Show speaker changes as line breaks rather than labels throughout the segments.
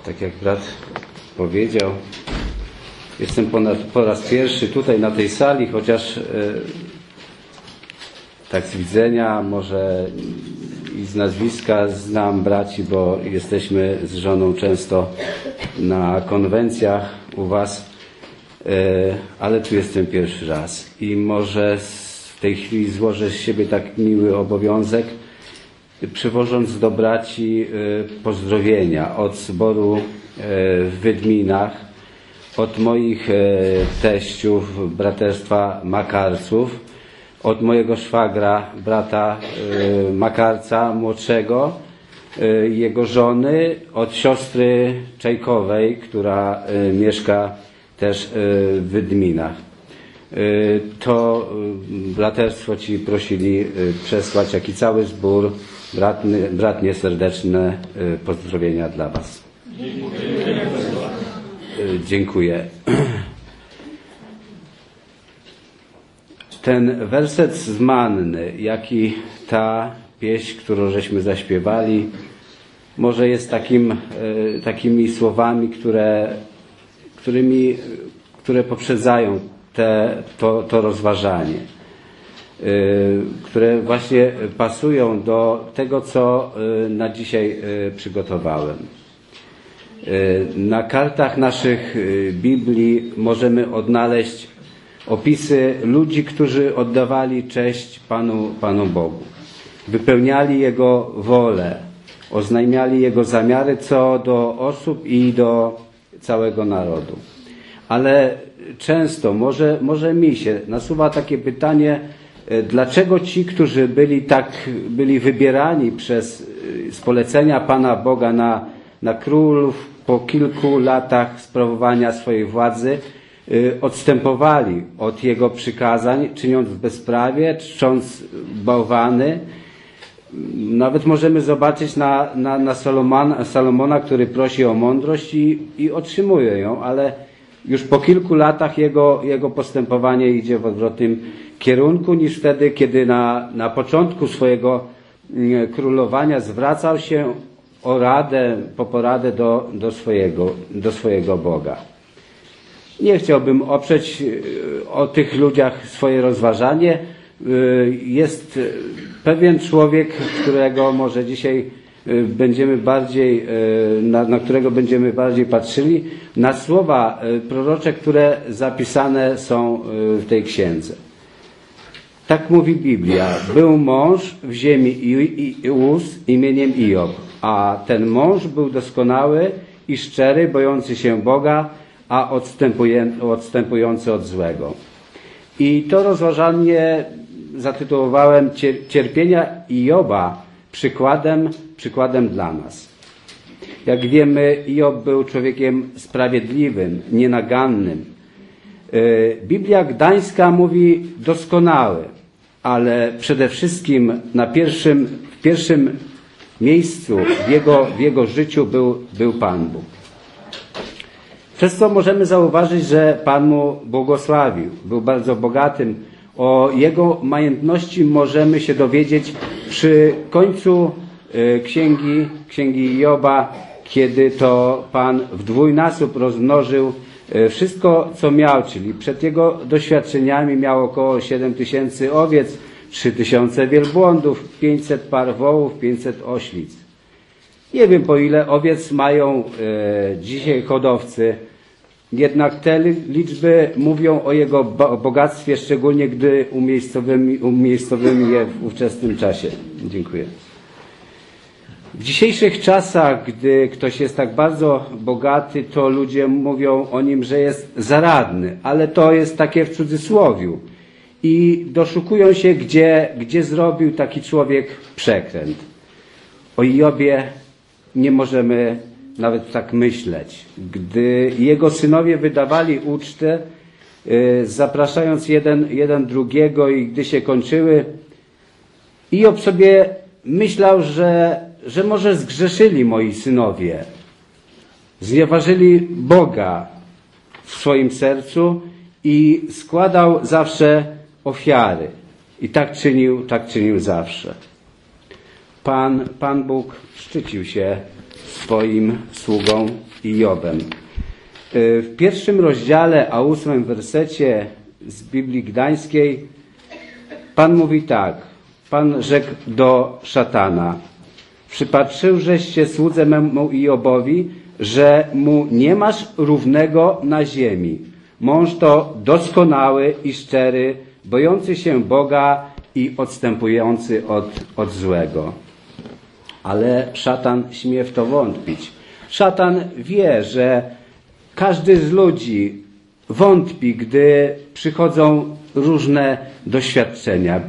Tak jak brat powiedział, jestem po raz pierwszy tutaj na tej sali, chociaż tak z widzenia, może i z nazwiska znam braci, bo jesteśmy z żoną często na konwencjach u was, ale tu jestem pierwszy raz i może w tej chwili złożę z siebie tak miły obowiązek, przywożąc do braci pozdrowienia od zboru w Wydminach, od moich teściów braterstwa Makarców, od mojego szwagra, brata Makarca młodszego, jego żony, od siostry Czajkowej, która mieszka też w Wydminach. To braterstwo ci prosili przesłać, jak i cały zbór, bratnie serdeczne pozdrowienia dla was. Dziękuję. Ten werset z Manny, jak i ta pieśń, którą żeśmy zaśpiewali, może jest takimi słowami, które poprzedzają to rozważanie, które właśnie pasują do tego, co na dzisiaj przygotowałem. Na kartach naszych Biblii możemy odnaleźć opisy ludzi, którzy oddawali cześć Panu Bogu. Wypełniali Jego wolę, oznajmiali Jego zamiary co do osób i do całego narodu. Ale często, może mi się nasuwa takie pytanie, dlaczego ci, którzy byli wybierani z polecenia Pana Boga na królów po kilku latach sprawowania swojej władzy, odstępowali od Jego przykazań, czyniąc bezprawie, czcząc bałwany. Nawet możemy zobaczyć na Salomona, który prosi o mądrość i otrzymuje ją, ale już po kilku latach jego postępowanie idzie w odwrotnym kierunku niż wtedy, kiedy na początku swojego królowania zwracał się po poradę do swojego Boga. Nie chciałbym oprzeć o tych ludziach swoje rozważanie. Jest pewien człowiek, którego może dzisiaj będziemy bardziej, na którego będziemy bardziej patrzyli, na słowa prorocze, które zapisane są w tej księdze. Tak mówi Biblia. Był mąż w ziemi Uz imieniem Iob, a ten mąż był doskonały i szczery, bojący się Boga, a odstępujący od złego. I to rozważanie zatytułowałem Cierpienia Ioba przykładem dla nas. Jak wiemy, Iob był człowiekiem sprawiedliwym, nienagannym. Biblia Gdańska mówi doskonały, ale przede wszystkim w pierwszym miejscu w jego życiu był Pan Bóg. Przez co możemy zauważyć, że Pan mu błogosławił. Był bardzo bogatym. O jego majętności możemy się dowiedzieć przy końcu księgi Joba, kiedy to Pan w dwójnasób rozmnożył wszystko, co miał, czyli przed jego doświadczeniami miał około 7000 owiec, 3000 wielbłądów, 500 par wołów, 500 oślic. Nie wiem, po ile owiec mają dzisiaj hodowcy, jednak te liczby mówią o jego bogactwie, szczególnie gdy umiejscowimy je w ówczesnym czasie. Dziękuję. W dzisiejszych czasach, gdy ktoś jest tak bardzo bogaty, to ludzie mówią o nim, że jest zaradny, ale to jest takie w cudzysłowiu. I doszukują się, gdzie zrobił taki człowiek przekręt. O Jobie nie możemy nawet tak myśleć. Gdy jego synowie wydawali ucztę, zapraszając jeden drugiego, i gdy się kończyły, Job sobie myślał, że może zgrzeszyli moi synowie. Znieważyli Boga w swoim sercu i składał zawsze ofiary. I tak czynił zawsze. Pan Bóg szczycił się swoim sługą Jobem. W 1 rozdziale, a 8 wersecie z Biblii Gdańskiej Pan mówi tak. Pan rzekł do szatana: przypatrzyłżeś się słudze memu Jobowi, że mu nie masz równego na ziemi. Mąż to doskonały i szczery, bojący się Boga i odstępujący od złego. Ale szatan śmie w to wątpić. Szatan wie, że każdy z ludzi wątpi, gdy przychodzą różne doświadczenia,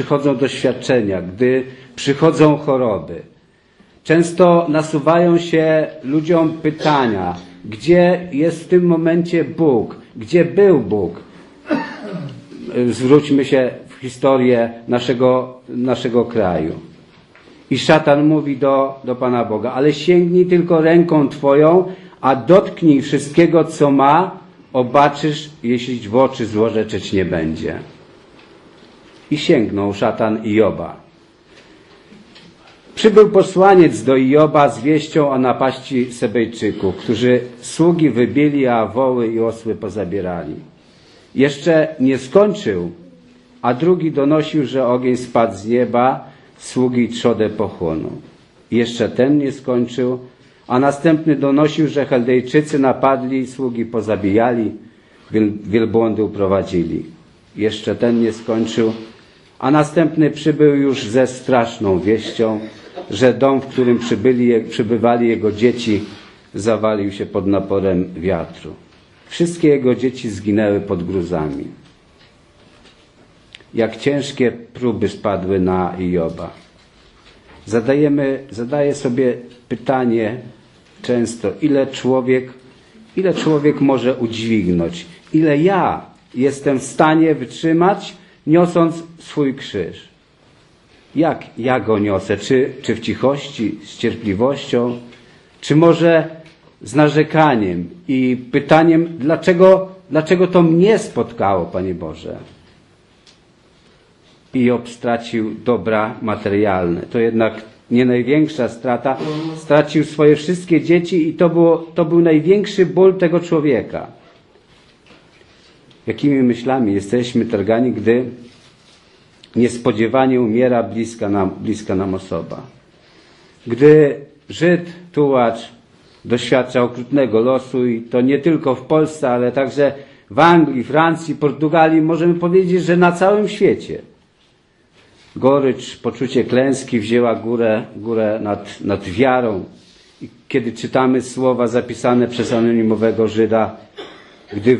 gdy przychodzą choroby. Często nasuwają się ludziom pytania, gdzie jest w tym momencie Bóg, gdzie był Bóg. Zwróćmy się w historię naszego kraju. I szatan mówi do Pana Boga: ale sięgnij tylko ręką Twoją, a dotknij wszystkiego, co ma, obaczysz, jeśli w oczy złorzeczyć nie będzie. I sięgnął szatan Joba. Przybył posłaniec do Joba z wieścią o napaści Sebejczyków, którzy sługi wybili, a woły i osły pozabierali. Jeszcze nie skończył, a drugi donosił, że ogień spadł z nieba, sługi trzodę pochłonął. Jeszcze ten nie skończył, a następny donosił, że Chaldejczycy napadli, sługi pozabijali, wielbłądy uprowadzili. Jeszcze ten nie skończył, a następny przybył już ze straszną wieścią, że dom, w którym przybywali jego dzieci, zawalił się pod naporem wiatru. Wszystkie jego dzieci zginęły pod gruzami. Jak ciężkie próby spadły na Joba. Zadaję sobie pytanie często, ile człowiek może udźwignąć, ile ja jestem w stanie wytrzymać, niosąc swój krzyż. Jak ja go niosę? Czy w cichości, z cierpliwością, czy może z narzekaniem i pytaniem, dlaczego to mnie spotkało, Panie Boże? Job stracił dobra materialne. To jednak nie największa strata. Stracił swoje wszystkie dzieci i to był największy ból tego człowieka. Jakimi myślami jesteśmy targani, gdy niespodziewanie umiera bliska nam osoba? Gdy Żyd, tułacz doświadcza okrutnego losu, i to nie tylko w Polsce, ale także w Anglii, Francji, Portugalii, możemy powiedzieć, że na całym świecie. Gorycz, poczucie klęski wzięła górę nad wiarą. I kiedy czytamy słowa zapisane przez anonimowego Żyda, gdy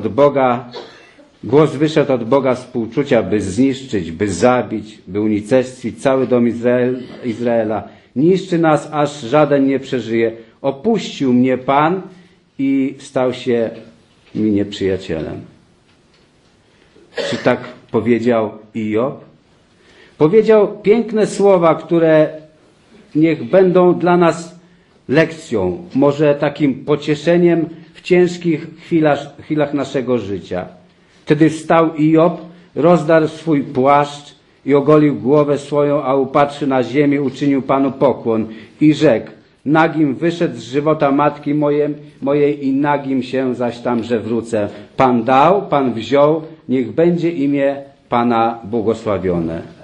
głos wyszedł od Boga współczucia, by zniszczyć, by zabić, by unicestwić cały dom Izraela. Niszczy nas, aż żaden nie przeżyje. Opuścił mnie Pan i stał się mi nieprzyjacielem. Czy tak powiedział Job? Powiedział piękne słowa, które niech będą dla nas lekcją, może takim pocieszeniem w ciężkich chwilach naszego życia. Wtedy wstał Job, rozdarł swój płaszcz i ogolił głowę swoją, a upatrzy na ziemię, uczynił Panu pokłon i rzekł: nagim wyszedł z żywota matki mojej i nagim się zaś tamże wrócę. Pan dał, Pan wziął, niech będzie imię Pana błogosławione.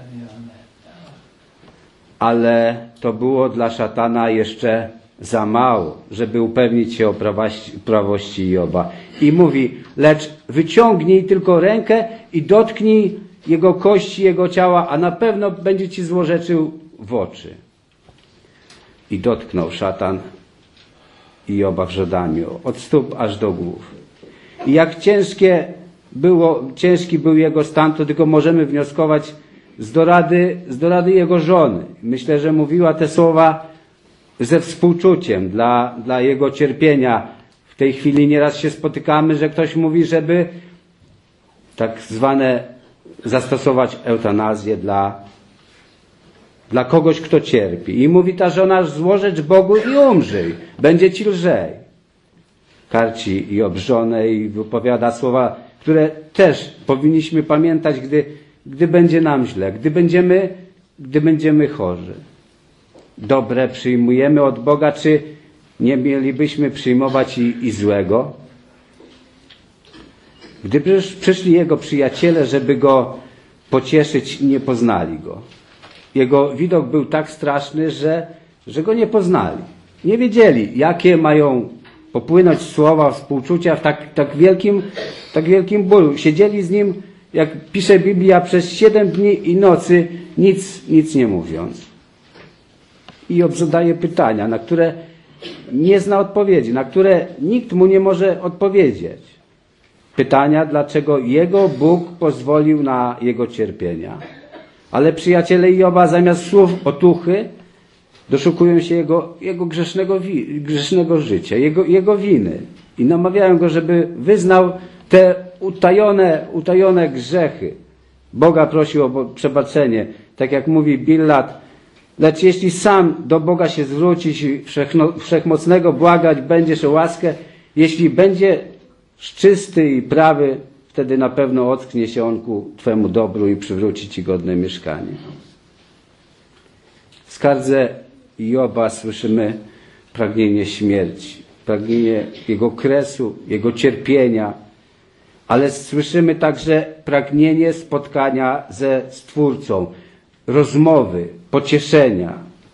Ale to było dla szatana jeszcze za mało, żeby upewnić się o prawości Joba. I mówi: lecz wyciągnij tylko rękę i dotknij jego kości, jego ciała, a na pewno będzie ci złorzeczył w oczy. I dotknął szatan Joba wrzodami, od stóp aż do głów. I jak ciężki był jego stan, to tylko możemy wnioskować z dorady jego żony. Myślę, że mówiła te słowa ze współczuciem dla jego cierpienia. W tej chwili nieraz się spotykamy, że ktoś mówi, żeby tak zwane zastosować eutanazję dla kogoś, kto cierpi. I mówi ta żona: złożecz Bogu i umrzyj, będzie ci lżej. Karci i żonę i wypowiada słowa, które też powinniśmy pamiętać, gdy będzie nam źle, gdy będziemy chorzy. Dobre przyjmujemy od Boga, nie mielibyśmy przyjmować i złego? Gdy przyszli jego przyjaciele, żeby go pocieszyć, nie poznali go. Jego widok był tak straszny, że go nie poznali. Nie wiedzieli, jakie mają popłynąć słowa współczucia w tak wielkim bólu. Siedzieli z nim, jak pisze Biblia, przez 7 dni i nocy, nic nie mówiąc. I zadaje pytania, na które nie zna odpowiedzi, na które nikt mu nie może odpowiedzieć. Pytania, dlaczego jego Bóg pozwolił na jego cierpienia. Ale przyjaciele Joba zamiast słów otuchy doszukują się jego grzesznego życia, jego winy. I namawiają go, żeby wyznał te utajone grzechy. Boga prosił o przebaczenie. Tak jak mówi Bildad, lecz jeśli sam do Boga się zwrócisz i Wszechmocnego błagać będziesz o łaskę, jeśli będzie czysty i prawy, wtedy na pewno ocknie się on ku Twemu dobru i przywróci Ci godne mieszkanie. W skardze Joba słyszymy pragnienie śmierci, pragnienie jego kresu, jego cierpienia, ale słyszymy także pragnienie spotkania ze Stwórcą, rozmowy, pocieszenia.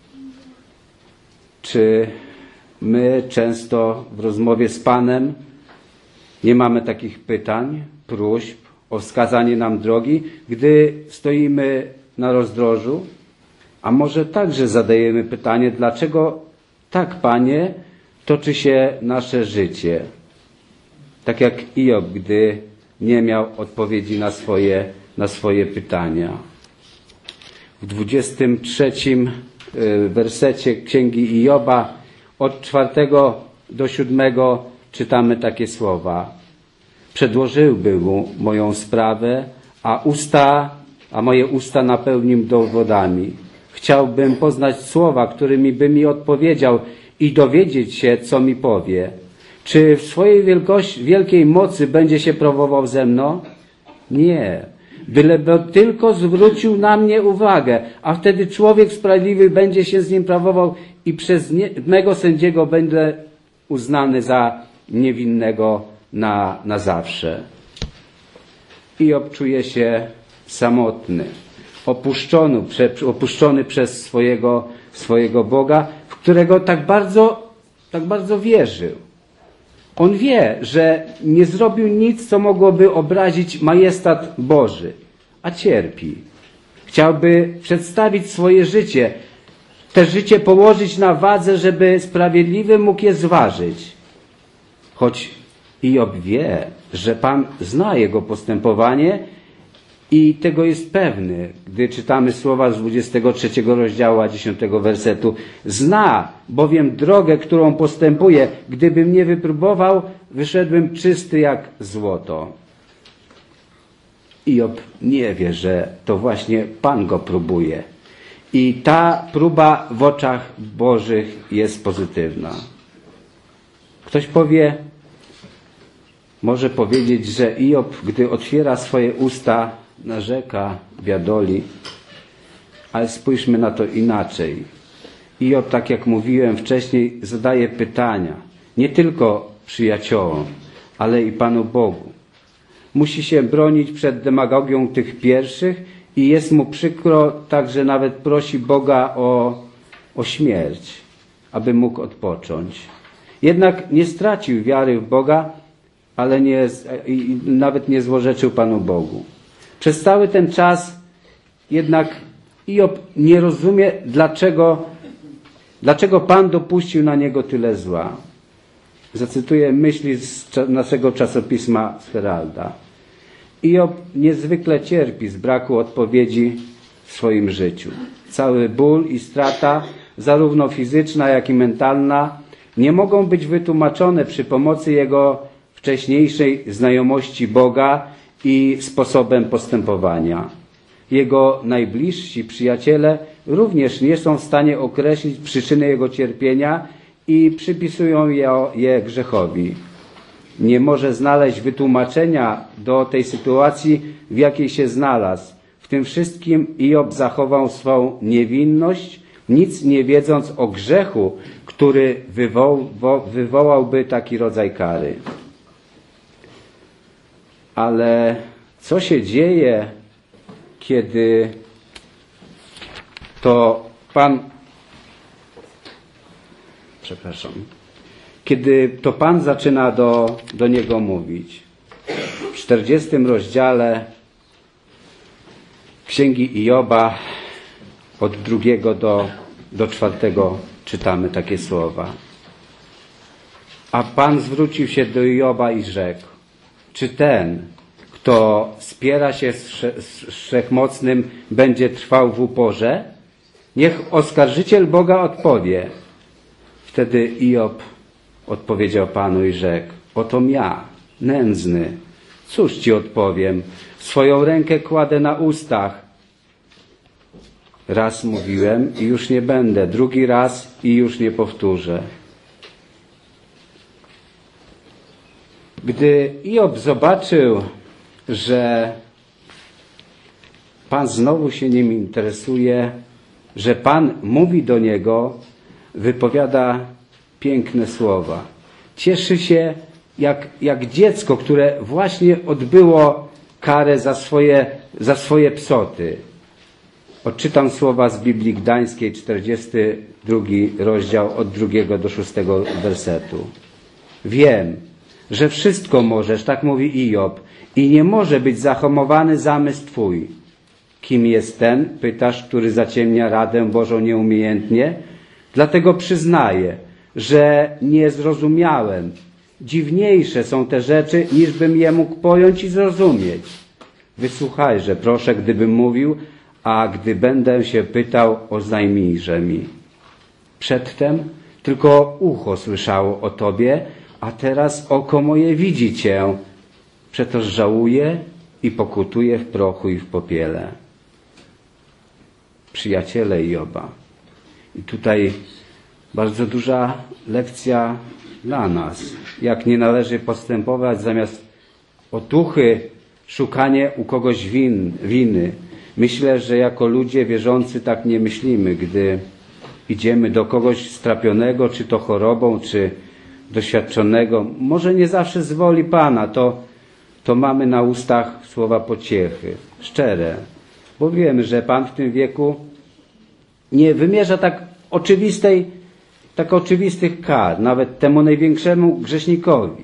Czy my często w rozmowie z Panem nie mamy takich pytań, próśb o wskazanie nam drogi, gdy stoimy na rozdrożu? A może także zadajemy pytanie, dlaczego tak, Panie, toczy się nasze życie? Tak jak Iob, gdy nie miał odpowiedzi na swoje pytania. W 23 wersecie Księgi Ioba od 4 do 7 czytamy takie słowa. Przedłożyłby mu moją sprawę, a moje usta napełnił dowodami. Chciałbym poznać słowa, którymi by mi odpowiedział i dowiedzieć się, co mi powie. Czy w swojej wielkiej mocy będzie się prowował ze mną? Nie. Byleby tylko zwrócił na mnie uwagę, a wtedy człowiek sprawiedliwy będzie się z nim prawował i przez mego sędziego będę uznany za niewinnego na zawsze. Hiob czuje się samotny, opuszczony przez swojego Boga, w którego tak bardzo wierzył. On wie, że nie zrobił nic, co mogłoby obrazić majestat Boży, a cierpi. Chciałby przedstawić swoje życie, te życie położyć na wadze, żeby sprawiedliwy mógł je zważyć. Choć Hiob wie, że Pan zna jego postępowanie i tego jest pewny, gdy czytamy słowa z 23 rozdziału, 10 wersetu. Zna bowiem drogę, którą postępuje. Gdybym mnie wypróbował, wyszedłbym czysty jak złoto. Hiob nie wie, że to właśnie Pan go próbuje. I ta próba w oczach Bożych jest pozytywna. Ktoś może powiedzieć, że Hiob, gdy otwiera swoje usta, narzeka, biadoli, ale spójrzmy na to inaczej. Hiob, tak jak mówiłem wcześniej, zadaje pytania, nie tylko przyjaciołom, ale i Panu Bogu. Musi się bronić przed demagogią tych pierwszych i jest mu przykro, także nawet prosi Boga o śmierć, aby mógł odpocząć. Jednak nie stracił wiary w Boga, ale nawet nie złorzeczył Panu Bogu. Przez cały ten czas jednak Hiob nie rozumie, dlaczego Pan dopuścił na niego tyle zła. Zacytuję myśli z naszego czasopisma z Heralda. Hiob niezwykle cierpi z braku odpowiedzi w swoim życiu. Cały ból i strata, zarówno fizyczna, jak i mentalna, nie mogą być wytłumaczone przy pomocy jego wcześniejszej znajomości Boga i sposobem postępowania. Jego najbliżsi przyjaciele również nie są w stanie określić przyczyny jego cierpienia i przypisują je grzechowi. Nie może znaleźć wytłumaczenia do tej sytuacji, w jakiej się znalazł. W tym wszystkim Hiob zachował swą niewinność, nic nie wiedząc o grzechu, który wywołałby taki rodzaj kary. Ale co się dzieje, kiedy to kiedy to Pan zaczyna do niego mówić? W 40 rozdziale Księgi Ioba od 2 do 4 czytamy takie słowa. A Pan zwrócił się do Ioba i rzekł: czy ten, kto spiera się z Wszechmocnym, będzie trwał w uporze? Niech oskarżyciel Boga odpowie. Wtedy Iob odpowiedział Panu i rzekł: otom ja, nędzny, cóż ci odpowiem? Swoją rękę kładę na ustach. Raz mówiłem i już nie będę, drugi raz i już nie powtórzę. Gdy Iob zobaczył, że Pan znowu się nim interesuje, że Pan mówi do niego, wypowiada piękne słowa. Cieszy się jak dziecko, które właśnie odbyło karę za swoje psoty. Odczytam słowa z Biblii Gdańskiej, 42 rozdział od 2 do 6 wersetu. Wiem, że wszystko możesz, tak mówi Iob, i nie może być zahamowany zamysł Twój. Kim jest ten, pytasz, który zaciemnia radę Bożą nieumiejętnie? Dlatego przyznaję, że nie zrozumiałem. Dziwniejsze są te rzeczy, niż bym je mógł pojąć i zrozumieć. Wysłuchajże, proszę, gdybym mówił, a gdy będę się pytał, oznajmijże mi. Przedtem tylko ucho słyszało o Tobie, a teraz oko moje widzi Cię. Przetoż żałuję i pokutuję w prochu i w popiele. Przyjaciele Ioba. I tutaj bardzo duża lekcja dla nas. Jak nie należy postępować, zamiast otuchy szukanie u kogoś winy. Myślę, że jako ludzie wierzący tak nie myślimy, gdy idziemy do kogoś strapionego, czy to chorobą, czy doświadczonego. Może nie zawsze z woli Pana, to mamy na ustach słowa pociechy, szczere, bo wiemy, że Pan w tym wieku nie wymierza tak oczywistych kar, nawet temu największemu grzesznikowi.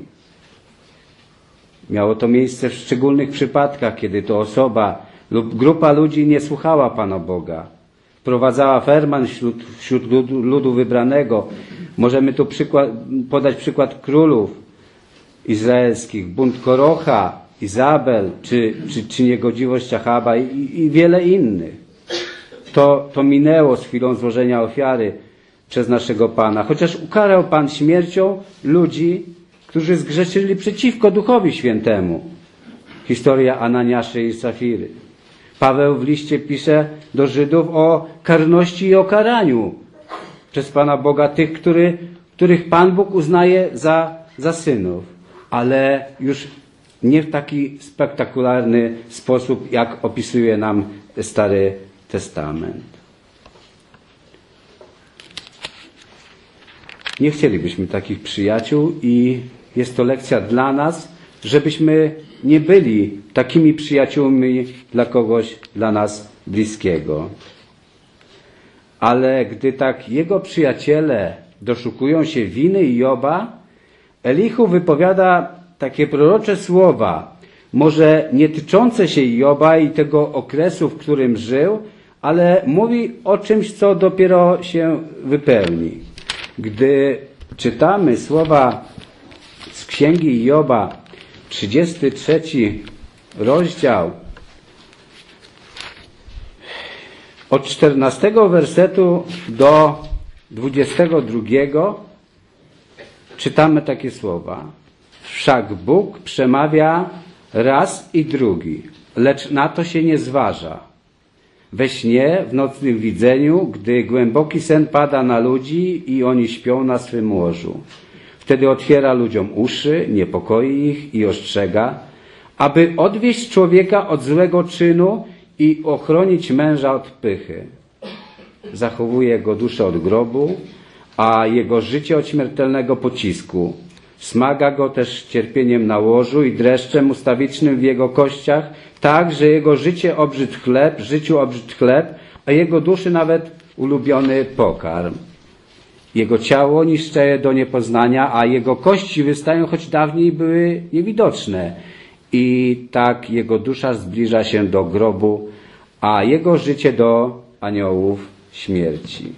Miało to miejsce w szczególnych przypadkach, kiedy to osoba lub grupa ludzi nie słuchała Pana Boga. Wprowadzała ferman wśród ludu wybranego. Możemy tu podać przykład królów izraelskich, bunt Korocha, Izabel, czy niegodziwość Achaba i wiele innych. To minęło z chwilą złożenia ofiary przez naszego Pana. Chociaż ukarał Pan śmiercią ludzi, którzy zgrzeszyli przeciwko Duchowi Świętemu. Historia Ananiasza i Safiry. Paweł w liście pisze do Żydów o karności i o karaniu przez Pana Boga tych, których Pan Bóg uznaje za synów. Ale już nie w taki spektakularny sposób, jak opisuje nam Stary Testament. Nie chcielibyśmy takich przyjaciół i jest to lekcja dla nas, żebyśmy nie byli takimi przyjaciółmi dla kogoś, dla nas bliskiego. Ale gdy tak jego przyjaciele doszukują się winy Ioba, Elihu wypowiada takie prorocze słowa, może nie tyczące się Ioba i tego okresu, w którym żył, ale mówi o czymś, co dopiero się wypełni. Gdy czytamy słowa z Księgi Ioba, 33 rozdział, od 14 wersetu do 22 czytamy takie słowa. Wszak Bóg przemawia raz i drugi, lecz na to się nie zważa. We śnie, w nocnym widzeniu, gdy głęboki sen pada na ludzi i oni śpią na swym łożu. Wtedy otwiera ludziom uszy, niepokoi ich i ostrzega, aby odwieść człowieka od złego czynu i ochronić męża od pychy. zachowuje jego duszę od grobu, a jego życie od śmiertelnego pocisku. Smaga go też cierpieniem na łożu i dreszczem ustawicznym w jego kościach, tak, że jego życiu obrzydł chleb, a jego duszy nawet ulubiony pokarm. Jego ciało niszczeje do niepoznania, a jego kości wystają, choć dawniej były niewidoczne. I tak jego dusza zbliża się do grobu, a jego życie do aniołów śmierci.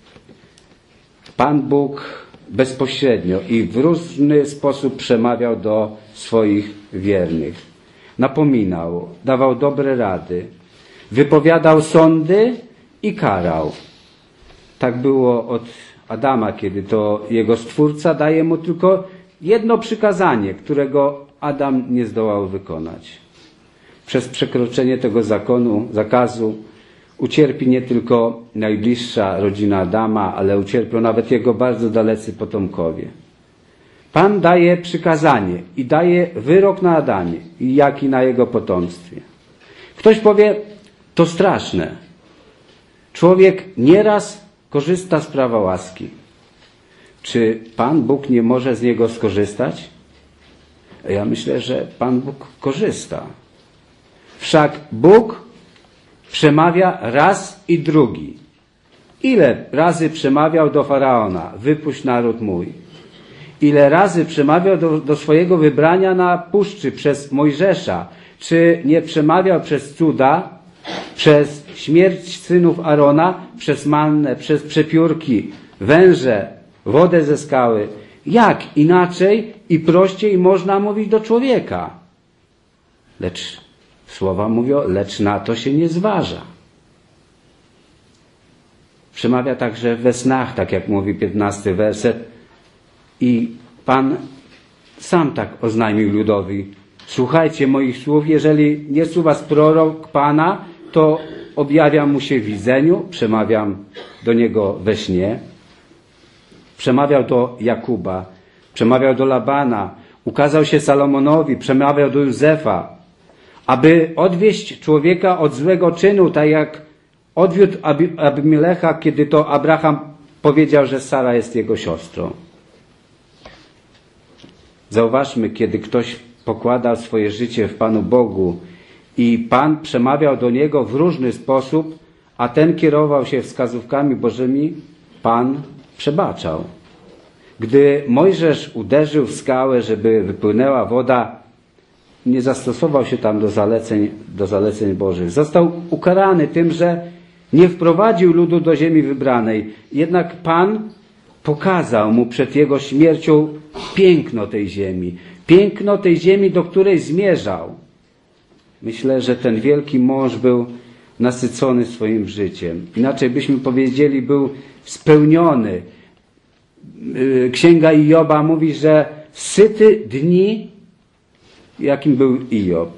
Pan Bóg bezpośrednio i w różny sposób przemawiał do swoich wiernych. Napominał, dawał dobre rady, wypowiadał sądy i karał. Tak było od Adama, kiedy to jego Stwórca daje mu tylko jedno przykazanie, którego Adam nie zdołał wykonać. Przez przekroczenie tego zakazu ucierpi nie tylko najbliższa rodzina Adama, ale ucierpią nawet jego bardzo dalecy potomkowie. Pan daje przykazanie i daje wyrok na Adamie, jak i na jego potomstwie. Ktoś powie, to straszne. Człowiek nieraz korzysta z prawa łaski. Czy Pan Bóg nie może z niego skorzystać? Ja myślę, że Pan Bóg korzysta. Wszak Bóg przemawia raz i drugi. Ile razy przemawiał do Faraona, wypuść naród mój. Ile razy przemawiał do swojego wybrania na puszczy przez Mojżesza. Czy nie przemawiał przez cuda, przez śmierć synów Arona, przez mannę, przez przepiórki, węże, wodę ze skały. Jak inaczej i prościej można mówić do człowieka? Lecz słowa mówią, lecz na to się nie zważa. Przemawia także we snach, tak jak mówi 15 werset. I Pan sam tak oznajmił ludowi. Słuchajcie moich słów, jeżeli jest u was prorok Pana, to objawiam mu się w widzeniu, przemawiam do niego we śnie. Przemawiał do Jakuba, przemawiał do Labana, ukazał się Salomonowi, przemawiał do Józefa, aby odwieść człowieka od złego czynu, tak jak odwiódł Abimelecha, kiedy to Abraham powiedział, że Sara jest jego siostrą. Zauważmy, kiedy ktoś pokładał swoje życie w Panu Bogu i Pan przemawiał do niego w różny sposób, a ten kierował się wskazówkami Bożymi, Pan przebaczał. Gdy Mojżesz uderzył w skałę, żeby wypłynęła woda, nie zastosował się tam do zaleceń Bożych. Został ukarany tym, że nie wprowadził ludu do ziemi wybranej. Jednak Pan pokazał mu przed jego śmiercią piękno tej ziemi, do której zmierzał. Myślę, że ten wielki mąż był nasycony swoim życiem. Inaczej byśmy powiedzieli, był spełniony. Księga Ioba mówi, że syty dni, jakim był Iob.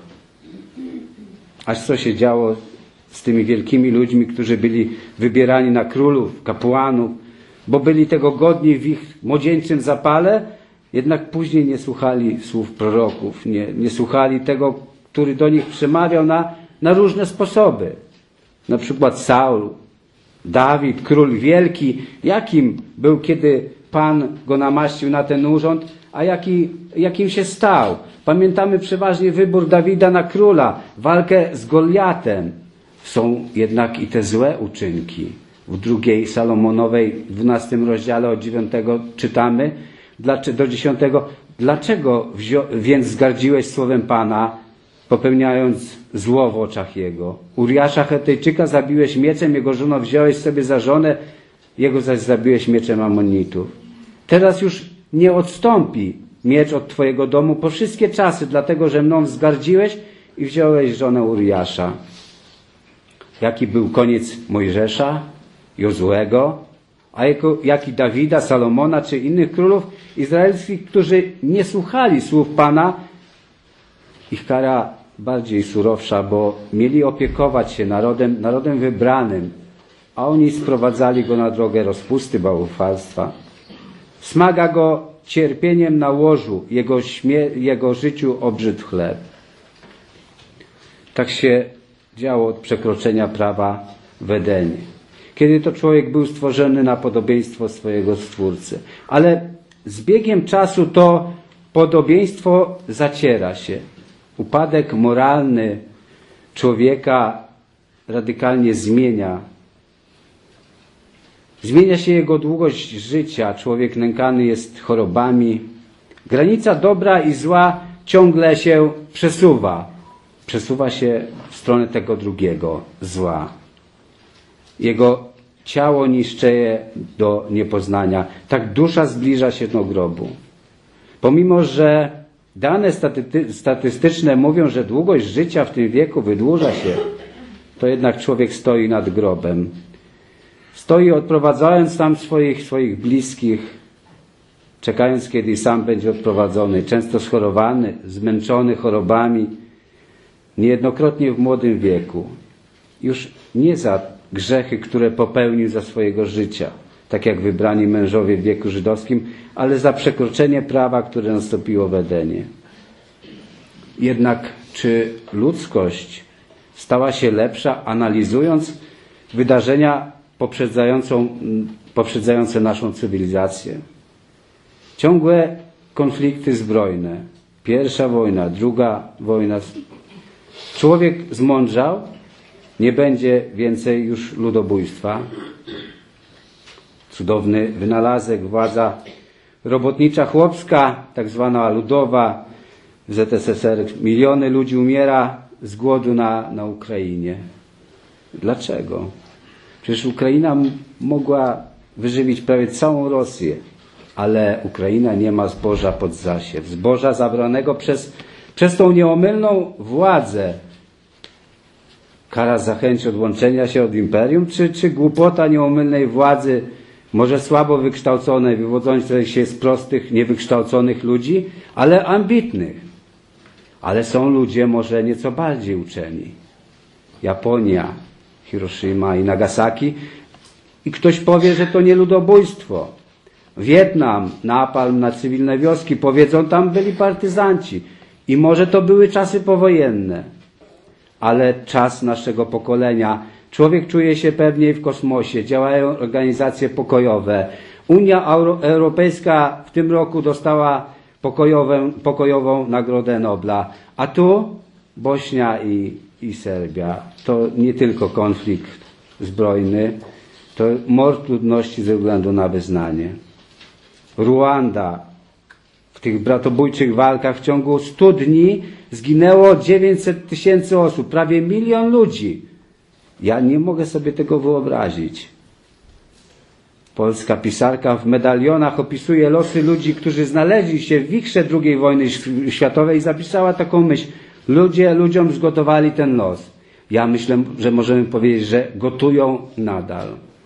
Aż co się działo z tymi wielkimi ludźmi, którzy byli wybierani na królów, kapłanów, bo byli tego godni w ich młodzieńczym zapale, jednak później nie słuchali słów proroków, nie słuchali tego, który do nich przemawiał na różne sposoby. Na przykład Saul, Dawid, król wielki, jakim był, kiedy Pan go namaścił na ten urząd, a jakim się stał. Pamiętamy przeważnie wybór Dawida na króla, walkę z Goliatem. Są jednak i te złe uczynki. W drugiej Salomonowej, 12 rozdziale od 9 czytamy do 10. Dlaczego więc zgardziłeś słowem Pana, popełniając zło w oczach Jego? Uriasza Chetejczyka zabiłeś mieczem, jego żonę wziąłeś sobie za żonę, jego zaś zabiłeś mieczem Amonitów. Teraz już nie odstąpi miecz od Twojego domu po wszystkie czasy, dlatego że mną wzgardziłeś i wziąłeś żonę Uriasza. Jaki był koniec Mojżesza, Jozuego, a jaki Dawida, Salomona czy innych królów izraelskich, którzy nie słuchali słów Pana, ich kara bardziej surowsza, bo mieli opiekować się narodem wybranym, a oni sprowadzali go na drogę rozpusty, bałwochwalstwa. Smaga go cierpieniem na łożu, jego życiu obrzydł chleb. Tak się działo od przekroczenia prawa w Edenie. kiedy to człowiek był stworzony na podobieństwo swojego Stwórcy. Ale z biegiem czasu to podobieństwo zaciera się. Upadek moralny człowieka radykalnie zmienia. Zmienia się jego długość życia. Człowiek nękany jest chorobami. Granica dobra i zła ciągle się przesuwa. Przesuwa się w stronę tego drugiego zła. Jego ciało niszczeje do niepoznania. Tak dusza zbliża się do grobu. Pomimo, że dane statystyczne mówią, że długość życia w tym wieku wydłuża się, to jednak człowiek stoi nad grobem. Stoi odprowadzając tam swoich bliskich, czekając, kiedy sam będzie odprowadzony, często schorowany, zmęczony chorobami, niejednokrotnie w młodym wieku. Już nie za grzechy, które popełnił za swojego życia, tak jak wybrani mężowie w wieku żydowskim, ale za przekroczenie prawa, które nastąpiło w Edenie. Jednak czy ludzkość stała się lepsza, analizując wydarzenia poprzedzające naszą cywilizację? Ciągłe konflikty zbrojne. Pierwsza wojna, druga wojna. Człowiek zmądrzał, nie będzie więcej już ludobójstwa. Cudowny wynalazek, władza robotnicza chłopska, tak zwana ludowa w ZSSR. Miliony ludzi umiera z głodu na Ukrainie. Dlaczego? Przecież Ukraina mogła wyżywić prawie całą Rosję, ale Ukraina nie ma zboża pod zasiew. Zboża zabranego przez tą nieomylną władzę. Kara za chęć odłączenia się od imperium, czy głupota nieomylnej władzy, może słabo wykształconej, wywodzącej się z prostych, niewykształconych ludzi, ale ambitnych. Ale są ludzie może nieco bardziej uczeni. Japonia, Hiroshima i Nagasaki. I ktoś powie, że to nie ludobójstwo. Wietnam, napalm na cywilne wioski, powiedzą, tam byli partyzanci. I może to były czasy powojenne. Ale czas naszego pokolenia. Człowiek czuje się pewniej w kosmosie, działają organizacje pokojowe. Unia Europejska w tym roku dostała pokojową Nagrodę Nobla. A tu Bośnia i Serbia. To nie tylko konflikt zbrojny, to mord ludności ze względu na wyznanie. Ruanda. W tych bratobójczych walkach w ciągu 100 dni zginęło 900 000 osób, prawie 1 milion ludzi. Ja nie mogę sobie tego wyobrazić. Polska pisarka w medalionach opisuje losy ludzi, którzy znaleźli się w wichrze II wojny światowej i zapisała taką myśl. Ludzie ludziom zgotowali ten los. Ja myślę, że możemy powiedzieć, że gotują nadal.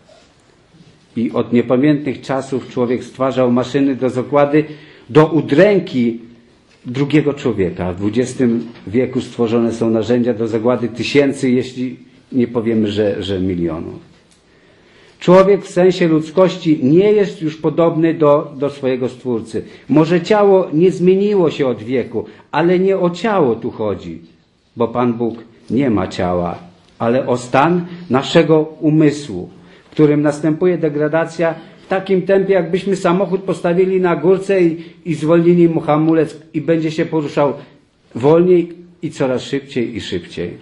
I od niepamiętnych czasów człowiek stwarzał maszyny do zagłady, do udręki drugiego człowieka. W XX wieku stworzone są narzędzia do zagłady tysięcy, jeśli nie powiemy, że milionów. Człowiek w sensie ludzkości nie jest już podobny do swojego Stwórcy. Może ciało nie zmieniło się od wieku, ale nie o ciało tu chodzi, bo Pan Bóg nie ma ciała, ale o stan naszego umysłu, w którym następuje degradacja w takim tempie, jakbyśmy samochód postawili na górce i zwolnili mu hamulec i będzie się poruszał wolniej i coraz szybciej i szybciej.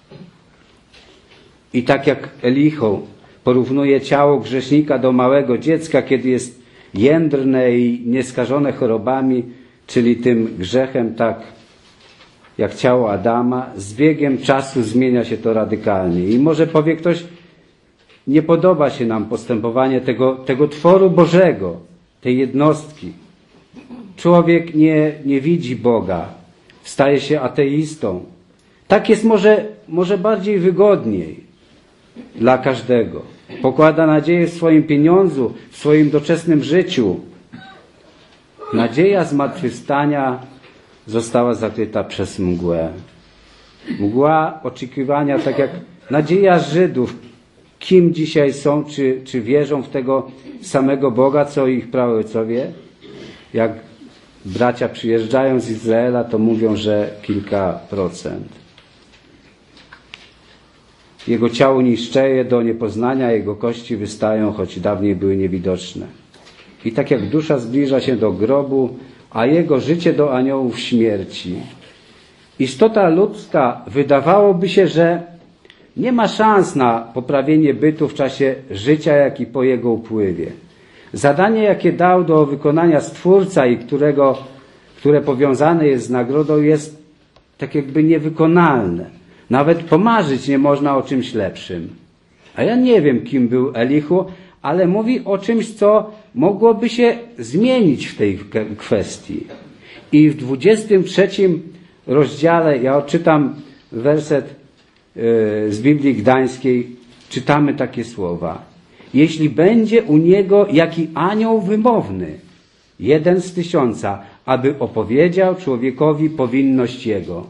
I tak jak Elicho porównuje ciało grzesznika do małego dziecka, kiedy jest jędrne i nieskażone chorobami, czyli tym grzechem, tak jak ciało Adama, z biegiem czasu zmienia się to radykalnie. I może powie ktoś, nie podoba się nam postępowanie tego tworu Bożego, tej jednostki. Człowiek nie widzi Boga, staje się ateistą. Tak jest może bardziej wygodniej dla każdego. Pokłada nadzieję w swoim pieniądzu, w swoim doczesnym życiu. Nadzieja zmartwychwstania została zakryta przez mgłę. Mgła oczekiwania, tak jak nadzieja Żydów, kim dzisiaj są, czy wierzą w tego samego Boga, co ich praojcowie. Jak bracia przyjeżdżają z Izraela, to mówią, że kilka procent. Jego ciało niszczeje do niepoznania, jego kości wystają, choć dawniej były niewidoczne. I tak jak dusza zbliża się do grobu, a jego życie do aniołów śmierci. Istota ludzka wydawałoby się, że nie ma szans na poprawienie bytu w czasie życia, jak i po jego upływie. Zadanie, jakie dał do wykonania Stwórca i które powiązane jest z nagrodą, jest tak jakby niewykonalne. Nawet pomarzyć nie można o czymś lepszym. A ja nie wiem, kim był Elihu, ale mówi o czymś, co mogłoby się zmienić w tej kwestii. I w 23 rozdziale, ja odczytam werset z Biblii Gdańskiej, czytamy takie słowa. Jeśli będzie u niego jaki anioł wymowny, 1 z 1000, aby opowiedział człowiekowi powinność jego.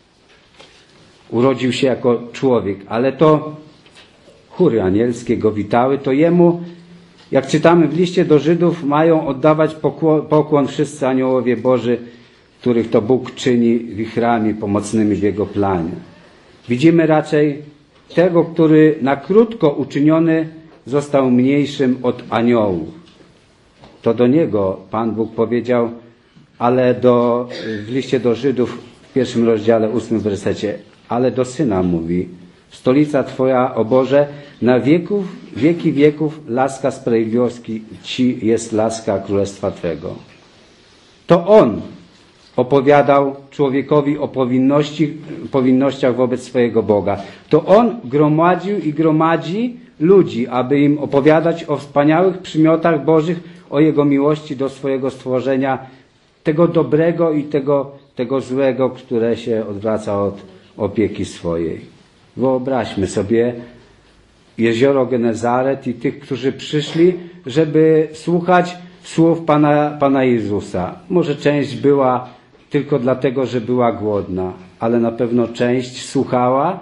Urodził się jako człowiek, ale to chóry anielskie go witały, to jemu, jak czytamy w liście do Żydów, mają oddawać pokłon wszyscy aniołowie Boży, których to Bóg czyni wichrami pomocnymi w Jego planie. Widzimy raczej tego, który na krótko uczyniony został mniejszym od aniołów. To do niego Pan Bóg powiedział, ale w liście do Żydów w 1 rozdziale 8 wersecie, ale do Syna mówi, stolica Twoja, o Boże, na wieki wieków laska sprawiedliwości Ci jest laska Królestwa Twego. To On opowiadał człowiekowi o powinnościach wobec swojego Boga. To On gromadził i gromadzi ludzi, aby im opowiadać o wspaniałych przymiotach Bożych, o Jego miłości do swojego stworzenia, tego dobrego i tego złego, które się odwraca od opieki swojej. Wyobraźmy sobie jezioro Genezaret i tych, którzy przyszli, żeby słuchać słów Pana Jezusa. Może część była tylko dlatego, że była głodna, ale na pewno część słuchała,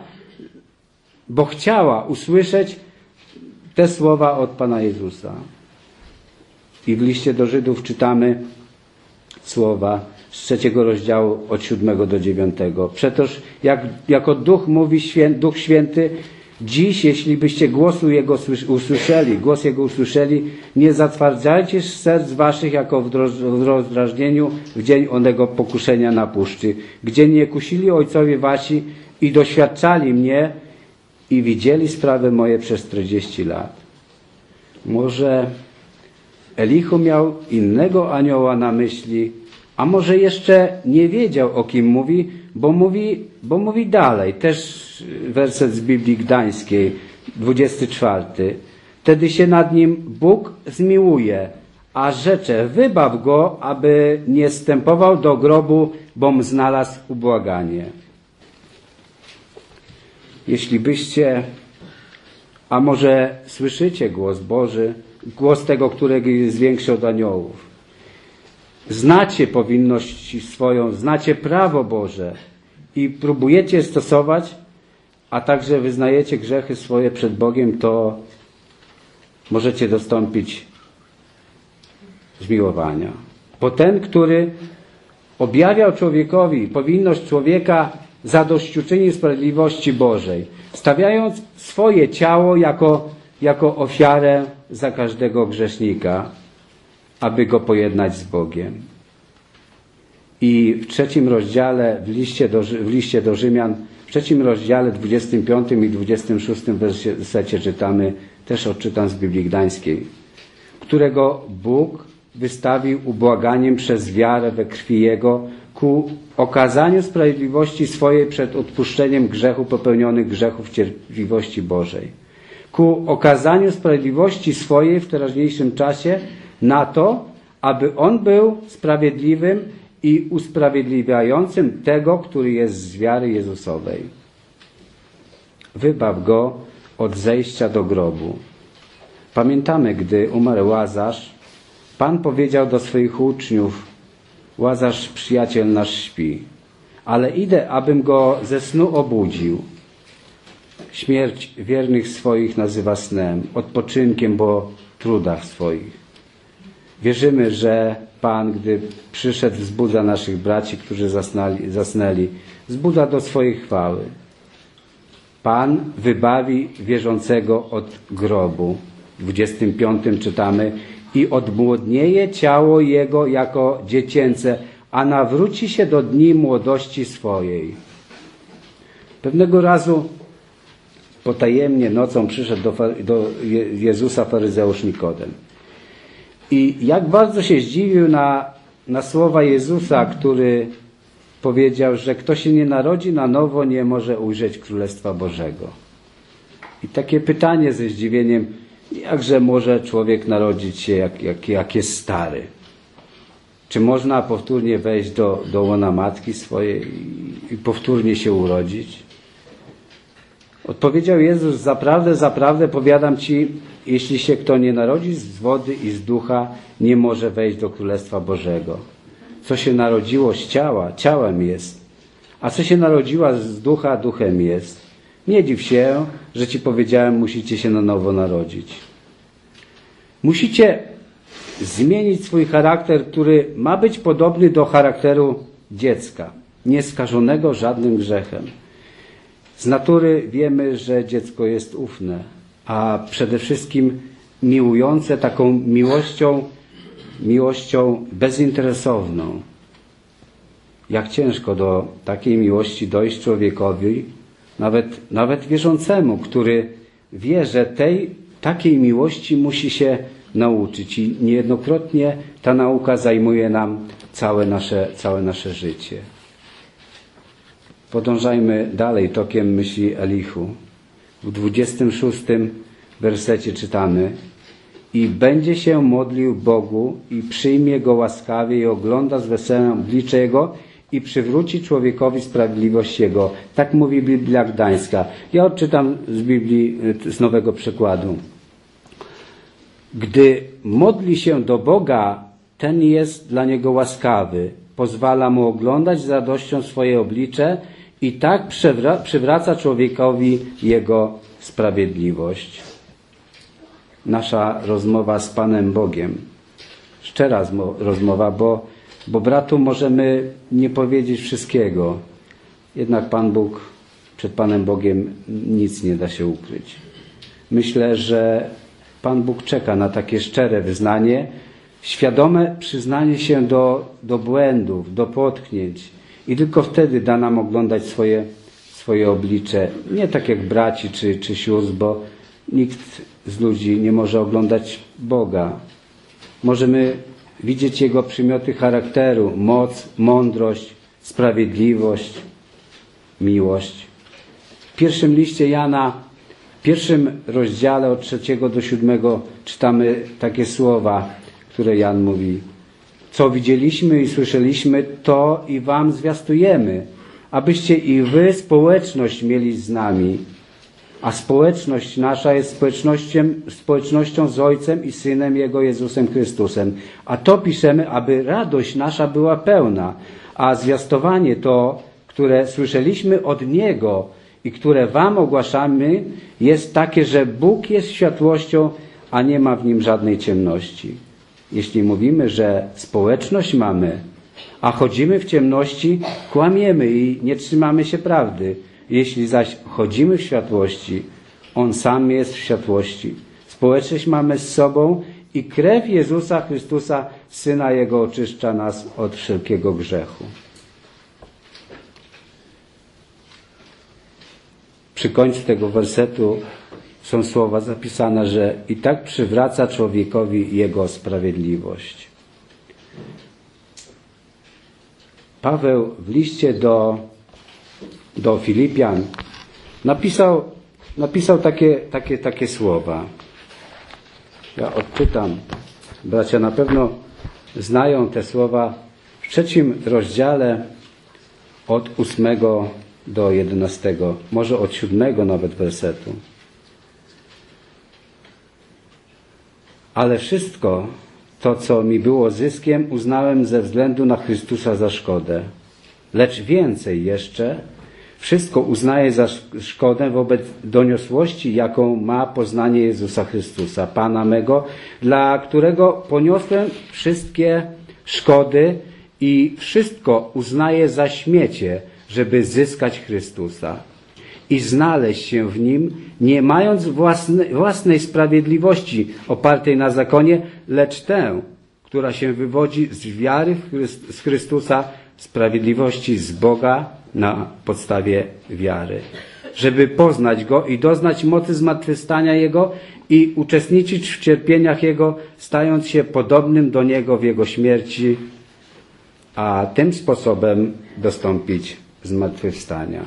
bo chciała usłyszeć te słowa od Pana Jezusa. I w liście do Żydów czytamy słowa z 3 rozdziału od 7 do 9. Przetoż jako Duch mówi Duch Święty, dziś, jeśli byście głos Jego usłyszeli, nie zatwardzajcie serc waszych jako w rozdrażnieniu w dzień onego pokuszenia na puszczy, gdzie nie kusili ojcowie wasi i doświadczali mnie i widzieli sprawy moje przez 40 lat. Może Elihu miał innego anioła na myśli, a może jeszcze nie wiedział, o kim mówi, bo mówi dalej. Też werset z Biblii Gdańskiej, 24. Wtedy się nad nim Bóg zmiłuje, a rzecze, wybaw go, aby nie wstępował do grobu, bom znalazł ubłaganie. Jeśli byście, a może słyszycie głos Boży, głos tego, którego jest większy od aniołów, znacie powinność swoją, znacie prawo Boże i próbujecie stosować, a także wyznajecie grzechy swoje przed Bogiem, to możecie dostąpić zmiłowania. Bo ten, który objawiał człowiekowi powinność człowieka, zadośćuczyni sprawiedliwości Bożej, stawiając swoje ciało jako ofiarę za każdego grzesznika, aby go pojednać z Bogiem. I w 3 rozdziale, w liście do Rzymian, w 3 rozdziale, 25 i 26 wersecie czytamy, też odczytam z Biblii Gdańskiej, którego Bóg wystawił ubłaganiem przez wiarę we krwi Jego ku okazaniu sprawiedliwości swojej przed odpuszczeniem grzechu popełnionych grzechów cierpliwości Bożej. Ku okazaniu sprawiedliwości swojej w teraźniejszym czasie na to, aby On był sprawiedliwym i usprawiedliwiającym tego, który jest z wiary Jezusowej. Wybaw go od zejścia do grobu. Pamiętamy, gdy umarł Łazarz, Pan powiedział do swoich uczniów: Łazarz, przyjaciel nasz, śpi, ale idę, abym go ze snu obudził. Śmierć wiernych swoich nazywa snem, odpoczynkiem po trudach swoich. Wierzymy, że Pan, gdy przyszedł, wzbudza naszych braci, którzy zasnęli, wzbudza do swojej chwały. Pan wybawi wierzącego od grobu. W 25 czytamy: i odmłodnieje ciało jego jako dziecięce, a nawróci się do dni młodości swojej. Pewnego razu potajemnie nocą przyszedł do Jezusa faryzeusz Nikodem. I jak bardzo się zdziwił na słowa Jezusa, który powiedział, że kto się nie narodzi na nowo, nie może ujrzeć Królestwa Bożego. I takie pytanie ze zdziwieniem: jakże może człowiek narodzić się, jak jest stary? Czy można powtórnie wejść do łona matki swojej i powtórnie się urodzić? Odpowiedział Jezus: zaprawdę, zaprawdę powiadam ci, jeśli się kto nie narodzi z wody i z ducha, nie może wejść do Królestwa Bożego. Co się narodziło z ciała, ciałem jest, a co się narodziła z ducha, duchem jest. Nie dziw się, że ci powiedziałem, musicie się na nowo narodzić. Musicie zmienić swój charakter, który ma być podobny do charakteru dziecka, nieskażonego żadnym grzechem. Z natury wiemy, że dziecko jest ufne, a przede wszystkim miłujące taką miłością bezinteresowną. Jak ciężko do takiej miłości dojść człowiekowi, nawet wierzącemu, który wie, że takiej miłości musi się nauczyć i niejednokrotnie ta nauka zajmuje nam całe nasze życie. Podążajmy dalej tokiem myśli Elihu. W 26 wersecie czytamy: i będzie się modlił Bogu i przyjmie go łaskawie i ogląda z weselem oblicze jego i przywróci człowiekowi sprawiedliwość jego. Tak mówi Biblia Gdańska. Ja odczytam z Biblii, z Nowego Przekładu. Gdy modli się do Boga, ten jest dla niego łaskawy, pozwala mu oglądać z radością swoje oblicze i tak przywraca człowiekowi jego sprawiedliwość. Nasza rozmowa z Panem Bogiem, szczera rozmowa, bo bratu możemy nie powiedzieć wszystkiego, jednak Pan Bóg, przed Panem Bogiem nic nie da się ukryć. Myślę, że Pan Bóg czeka na takie szczere wyznanie, świadome przyznanie się do błędów, do potknięć i tylko wtedy da nam oglądać swoje oblicze. Nie tak jak braci czy sióstr, bo nikt z ludzi nie może oglądać Boga. Możemy widzieć Jego przymioty charakteru, moc, mądrość, sprawiedliwość, miłość. W pierwszym liście Jana, w pierwszym rozdziale od 3 do 7 czytamy takie słowa, które Jan mówi: co widzieliśmy i słyszeliśmy, to i wam zwiastujemy, abyście i wy społeczność mieli z nami. A społeczność nasza jest społecznością z Ojcem i Synem Jego, Jezusem Chrystusem. A to piszemy, aby radość nasza była pełna. A zwiastowanie to, które słyszeliśmy od Niego i które wam ogłaszamy, jest takie, że Bóg jest światłością, a nie ma w Nim żadnej ciemności. Jeśli mówimy, że społeczność mamy, a chodzimy w ciemności, kłamiemy i nie trzymamy się prawdy. Jeśli zaś chodzimy w światłości, On sam jest w światłości. Społeczność mamy z sobą i krew Jezusa Chrystusa, Syna Jego, oczyszcza nas od wszelkiego grzechu. Przy końcu tego wersetu są słowa zapisane, że i tak przywraca człowiekowi jego sprawiedliwość. Paweł w liście do Filipian napisał takie słowa. Ja odczytam. Bracia na pewno znają te słowa. W 3 rozdziale od 8 do 11, może od 7 nawet wersetu. Ale wszystko to, co mi było zyskiem, uznałem ze względu na Chrystusa za szkodę. Lecz więcej jeszcze, wszystko uznaję za szkodę wobec doniosłości, jaką ma poznanie Jezusa Chrystusa, Pana mego, dla którego poniosłem wszystkie szkody i wszystko uznaję za śmiecie, żeby zyskać Chrystusa i znaleźć się w Nim, nie mając własnej sprawiedliwości opartej na zakonie, lecz tę, która się wywodzi z wiary z Chrystusa, sprawiedliwości z Boga na podstawie wiary. Żeby poznać Go i doznać mocy zmartwychwstania Jego i uczestniczyć w cierpieniach Jego, stając się podobnym do Niego w Jego śmierci, a tym sposobem dostąpić zmartwychwstania.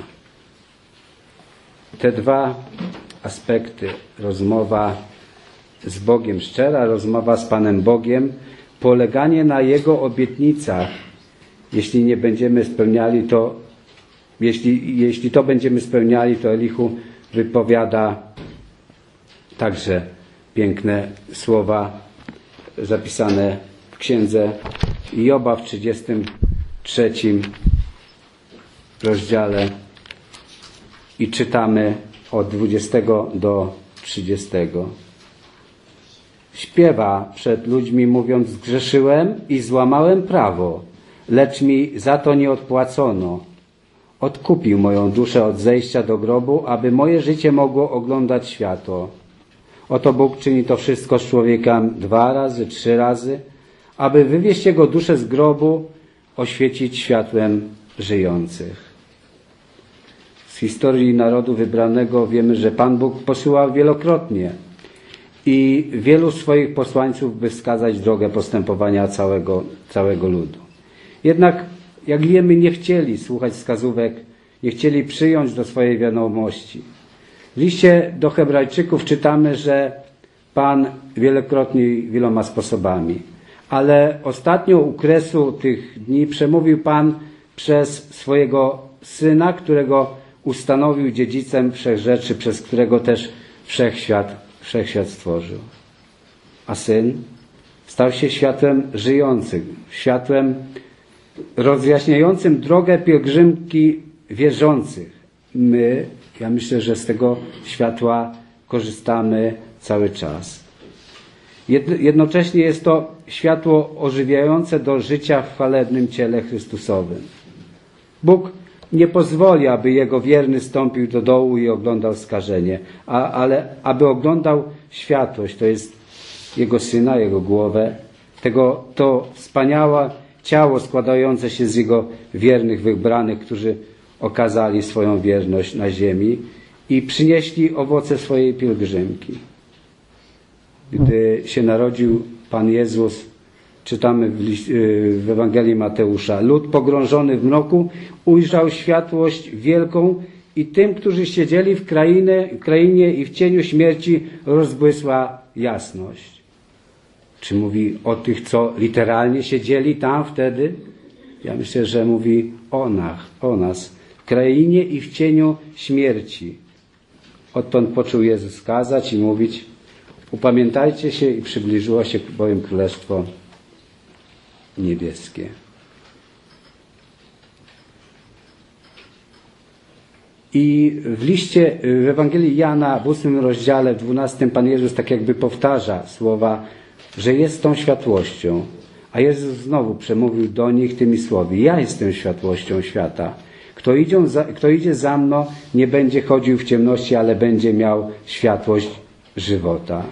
Te dwa aspekty, rozmowa z Bogiem, szczera rozmowa z Panem Bogiem, poleganie na Jego obietnicach, jeśli nie będziemy spełniali to, jeśli to będziemy spełniali, to Elihu wypowiada także piękne słowa zapisane w księdze Joba w 33 rozdziale i czytamy od 20 do 30. Śpiewa przed ludźmi, mówiąc: zgrzeszyłem i złamałem prawo, lecz mi za to nie odpłacono. Odkupił moją duszę od zejścia do grobu, aby moje życie mogło oglądać światło. Oto Bóg czyni to wszystko z człowiekiem 2 razy, 3 razy, aby wywieźć jego duszę z grobu, oświecić światłem żyjących. Z historii narodu wybranego wiemy, że Pan Bóg posyłał wielokrotnie i wielu swoich posłańców, by wskazać drogę postępowania całego ludu. Jednak, jak wiemy, nie chcieli słuchać wskazówek, nie chcieli przyjąć do swojej wiadomości. W liście do Hebrajczyków czytamy, że Pan wielokrotnie wieloma sposobami, ale ostatnio u kresu tych dni przemówił Pan przez swojego Syna, którego ustanowił dziedzicem wszechrzeczy, przez którego też wszechświat stworzył. A Syn stał się światłem żyjącym, światłem rozjaśniającym drogę pielgrzymki wierzących. Ja myślę, że z tego światła korzystamy cały czas. Jednocześnie jest to światło ożywiające do życia w chwalebnym ciele Chrystusowym. Bóg nie pozwoli, aby Jego wierny stąpił do dołu i oglądał skażenie, ale aby oglądał światłość, to jest Jego Syna, Jego głowę, to wspaniałe ciało składające się z Jego wiernych wybranych, którzy okazali swoją wierność na ziemi i przynieśli owoce swojej pielgrzymki. Gdy się narodził Pan Jezus, czytamy w Ewangelii Mateusza: lud pogrążony w mroku ujrzał światłość wielką i tym, którzy siedzieli w krainie i w cieniu śmierci, rozbłysła jasność. Czy mówi o tych, co literalnie siedzieli tam wtedy? Ja myślę, że mówi o nas, w krainie i w cieniu śmierci. Odtąd począł Jezus kazać i mówić: upamiętajcie się i przybliżyło się bowiem Królestwo Niebieskie. I w Ewangelii Jana w 8 rozdziale, w 12 Pan Jezus tak jakby powtarza słowa, że jest tą światłością. A Jezus znowu przemówił do nich tymi słowy: ja jestem światłością świata. Kto idzie za mną, nie będzie chodził w ciemności, ale będzie miał światłość żywota.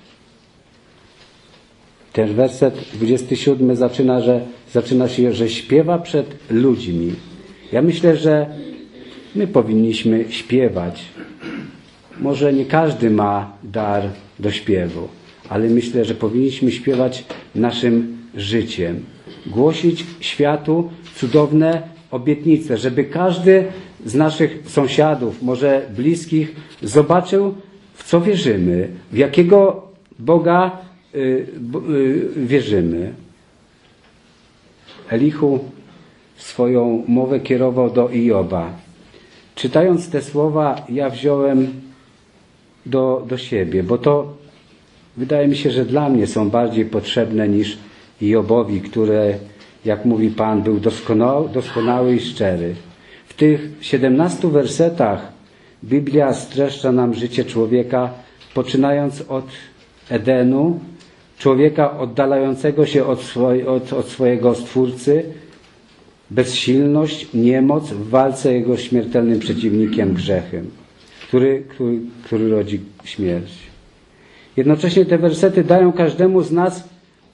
Ten werset 27 zaczyna się, że śpiewa przed ludźmi. Ja myślę, że my powinniśmy śpiewać. Może nie każdy ma dar do śpiewu, ale myślę, że powinniśmy śpiewać naszym życiem. Głosić światu cudowne obietnice, żeby każdy z naszych sąsiadów, może bliskich, zobaczył, w co wierzymy, w jakiego Boga wierzymy. Elihu swoją mowę kierował do Ioba. Czytając te słowa, ja wziąłem do siebie, bo to wydaje mi się, że dla mnie są bardziej potrzebne niż Iobowi, który, jak mówi Pan, był doskonały i szczery. W tych 17 wersetach Biblia streszcza nam życie człowieka, poczynając od Edenu, człowieka oddalającego się od swojego Stwórcy, bezsilność, niemoc w walce jego śmiertelnym przeciwnikiem, grzechem. który rodzi śmierć. Jednocześnie te wersety dają każdemu z nas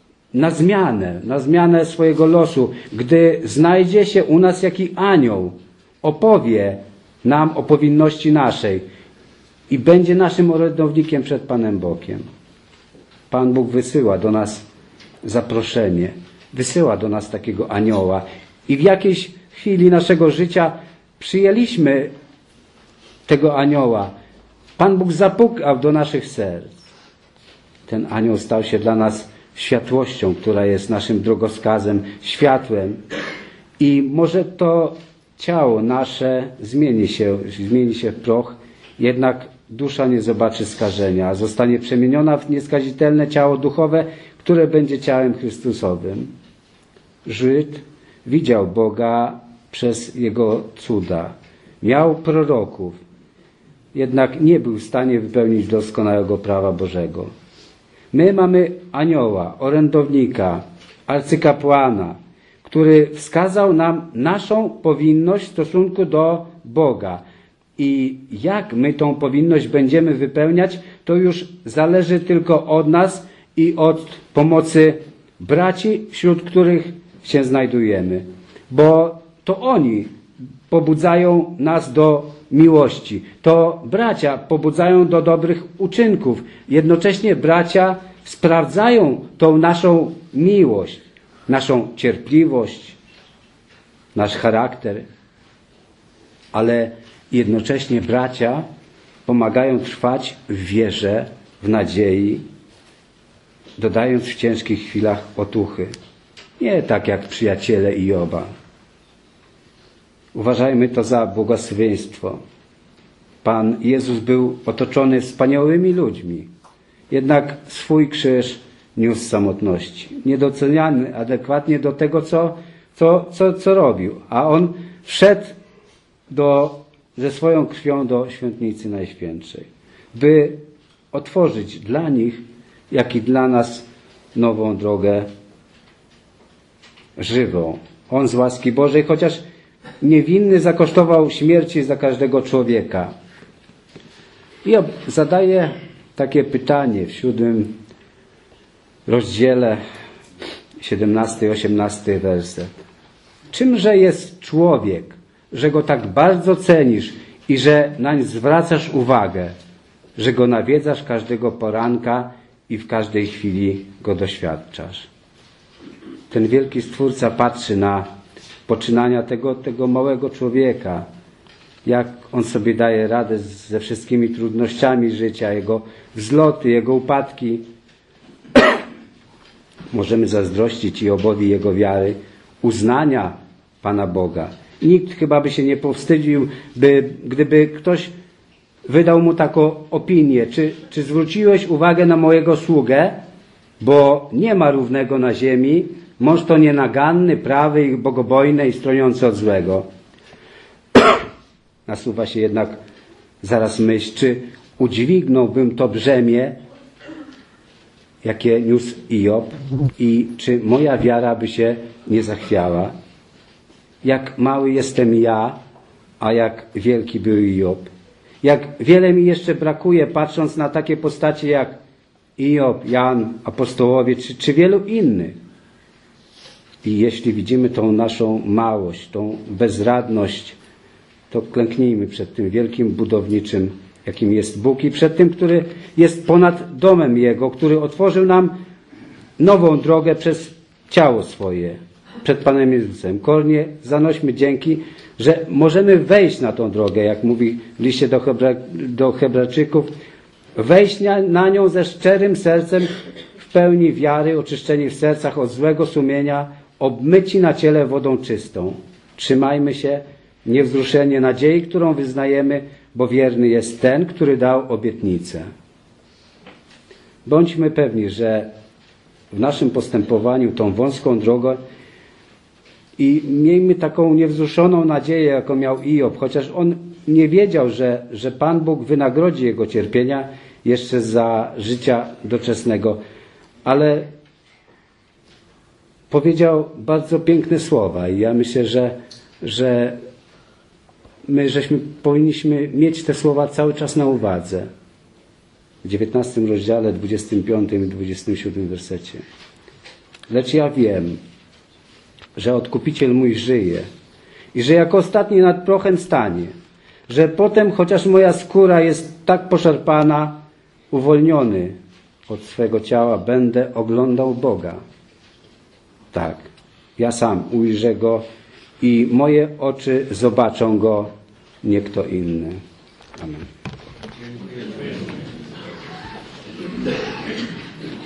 na zmianę swojego losu. Gdy znajdzie się u nas jaki anioł, opowie nam o powinności naszej i będzie naszym orędownikiem przed Panem Bogiem. Pan Bóg wysyła do nas zaproszenie, wysyła do nas takiego anioła i w jakiejś chwili naszego życia przyjęliśmy tego anioła. Pan Bóg zapukał do naszych serc. Ten anioł stał się dla nas światłością, która jest naszym drogowskazem, światłem. I może to ciało nasze zmieni się w proch, jednak dusza nie zobaczy skażenia, a zostanie przemieniona w nieskazitelne ciało duchowe, które będzie ciałem Chrystusowym. Żyd widział Boga przez Jego cuda. Miał proroków, jednak nie był w stanie wypełnić doskonałego prawa Bożego. My mamy anioła, orędownika, arcykapłana, który wskazał nam naszą powinność w stosunku do Boga. I jak my tą powinność będziemy wypełniać, to już zależy tylko od nas i od pomocy braci, wśród których się znajdujemy. Bo to oni pobudzają nas do miłości. To bracia pobudzają do dobrych uczynków. Jednocześnie bracia sprawdzają tą naszą miłość, naszą cierpliwość, nasz charakter. Ale jednocześnie bracia pomagają trwać w wierze, w nadziei, dodając w ciężkich chwilach otuchy. Nie tak jak przyjaciele Joba. Uważajmy to za błogosławieństwo. Pan Jezus był otoczony wspaniałymi ludźmi, jednak swój krzyż niósł w samotności. Niedoceniany adekwatnie do tego, co robił. A On wszedł ze swoją krwią do świętnicy Najświętszej, by otworzyć dla nich, jak i dla nas nową drogę żywą. On z łaski Bożej, chociaż niewinny, zakosztował śmierci za każdego człowieka. I zadaje takie pytanie w 7 rozdziale, 17 i 18 werset. Czymże jest człowiek, że go tak bardzo cenisz i że nań zwracasz uwagę, że go nawiedzasz każdego poranka i w każdej chwili go doświadczasz? Ten wielki Stwórca patrzy na poczynania tego małego człowieka, jak on sobie daje radę ze wszystkimi trudnościami życia, jego wzloty, jego upadki. Możemy zazdrościć Jobowi jego wiary, uznania Pana Boga. Nikt chyba by się nie powstydził, gdyby ktoś wydał mu taką opinię. Czy zwróciłeś uwagę na mojego sługę? Bo nie ma równego na ziemi. Mąż to nienaganny, prawy i bogobojny i stroniący od złego. Nasuwa się jednak zaraz myśl, czy udźwignąłbym to brzemię, jakie niósł Job, i czy moja wiara by się nie zachwiała? Jak mały jestem ja, a jak wielki był Job. Jak wiele mi jeszcze brakuje, patrząc na takie postacie jak Job, Jan, apostołowie, czy wielu innych. I jeśli widzimy tą naszą małość, tą bezradność, to klęknijmy przed tym wielkim budowniczym, jakim jest Bóg, i przed tym, który jest ponad domem Jego, który otworzył nam nową drogę przez ciało swoje, przed Panem Jezusem. Kornie zanośmy dzięki, że możemy wejść na tą drogę, jak mówi w liście do Hebrajczyków, wejść na nią ze szczerym sercem, w pełni wiary, oczyszczeni w sercach od złego sumienia, obmyci na ciele wodą czystą. Trzymajmy się niewzruszenie nadziei, którą wyznajemy, bo wierny jest ten, który dał obietnicę. Bądźmy pewni, że w naszym postępowaniu tą wąską drogą i miejmy taką niewzruszoną nadzieję, jaką miał Job, chociaż on nie wiedział, że Pan Bóg wynagrodzi jego cierpienia jeszcze za życia doczesnego, ale powiedział bardzo piękne słowa i ja myślę, że powinniśmy mieć te słowa cały czas na uwadze. W 19 rozdziale, 25 i 27 wersecie. Lecz ja wiem, że Odkupiciel mój żyje i że jako ostatni nad prochem stanie, że potem, chociaż moja skóra jest tak poszarpana, uwolniony od swego ciała, będę oglądał Boga. Tak, ja sam ujrzę Go i moje oczy zobaczą Go, nie kto inny. Amen.